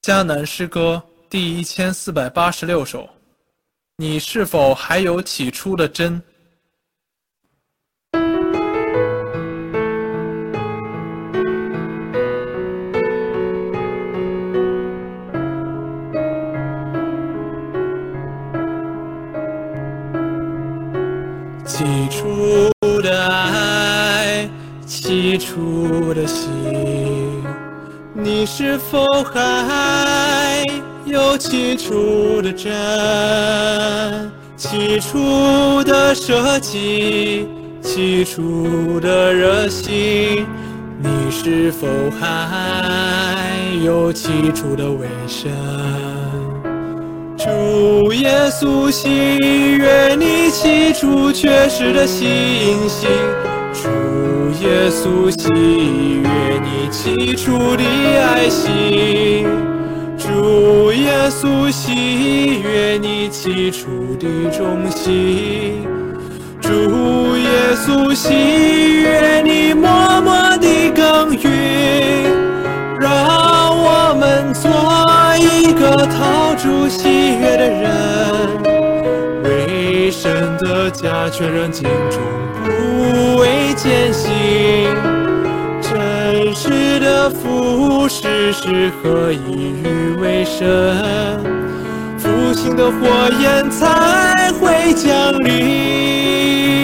迦南诗歌第1486首。你是否还有起初的真？起初的爱，起初的心，你是否还有起初的真？起初的舍己，起初的热心，你是否还有起初的委身？主耶稣，喜悦你起初确实的信心。主耶稣，喜悦你起初的爱心。主耶稣，喜悦你起初的忠心。主耶稣，喜悦你默默的耕耘。让我们做一个讨主喜悦的人，为神的家全然敬重，不畏艰辛。真实的服侍是何以与为神，复兴的火焰才会降临。